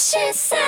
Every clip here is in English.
she say?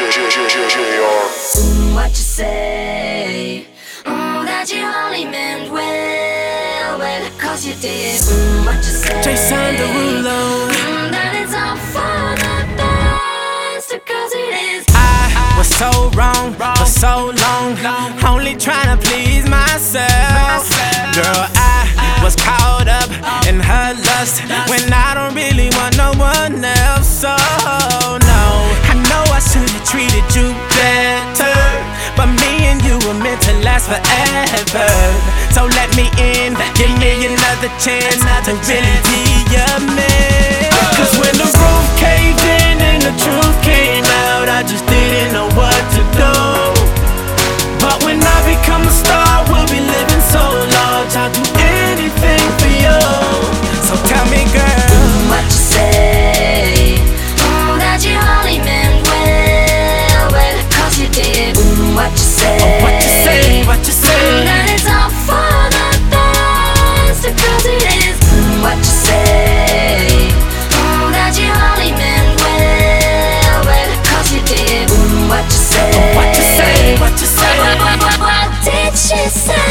What you say? That you only meant well, cause you did. What you say? Jason Derulo. That it's all for the best, cause it is. I was so wrong for so long, only trying to please myself. Girl, I was caught up in her lust when I don't really want no one else. So no, I know I should've treated you better, but me and you were meant to last forever. So let me in, give me another chance to really be your man. Cause when the roof caved in and the truth came out, I just didn't know what to do. But when I become a star, we'll be living so large, I'll do anything for you. So tell me, girl, what you say? That you only meant well, cause you did. What you say? what you say, what you say? That it's all for the best, cause it is. What you say? That you only meant well, cause you did. What you say? What you say, what you say? What did she say?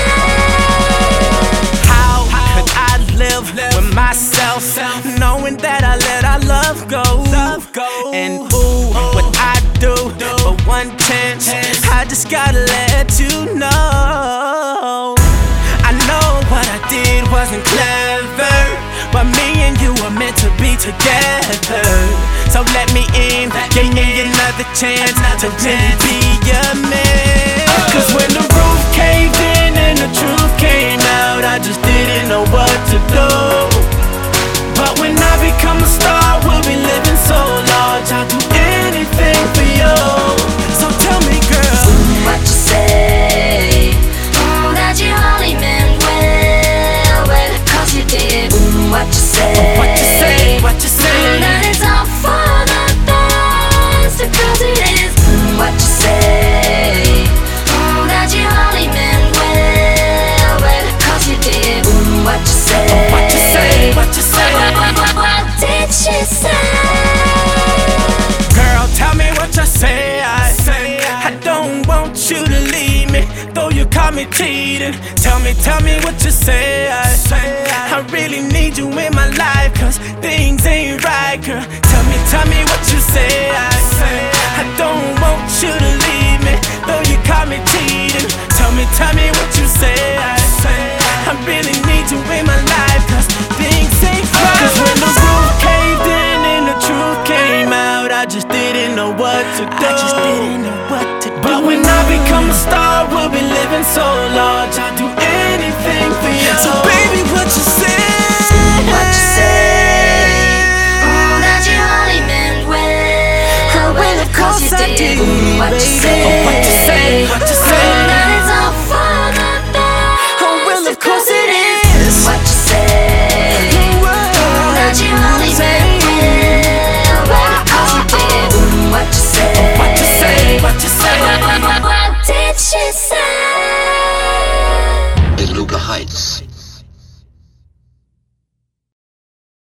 How could I live with myself, knowing that I let our love go? And ooh, what I do for one chance, I just gotta let you know. I know what I did wasn't clever, but me and you were meant to be together. So let me in, give me another chance to really be your man. Cause when the roof caved in and the truth came out, I just didn't know what to do. But when I become a star, we'll be living so large, I'll do anything for you. So tell me, girl, what you say? That you only meant well, cause you did. What you say? what you say, what you say? That it's all for the best, cause it is. What you say? That you only meant well, cause you did. What you say? What you say, what you say? What did she say? Girl, tell me what you say. I don't want you to leave me, though you caught me cheating. Tell me what you say. I really need you in my life, cause things ain't right, girl. Tell me what you say. I don't want you to leave me, though you caught me cheating. Tell me what you say. I really need you in my life, cause things ain't right. Cause when the roof caved in and the truth came out, I just didn't know what to do. But when I become a star, we'll be living so large, I'll do anything for you. So baby,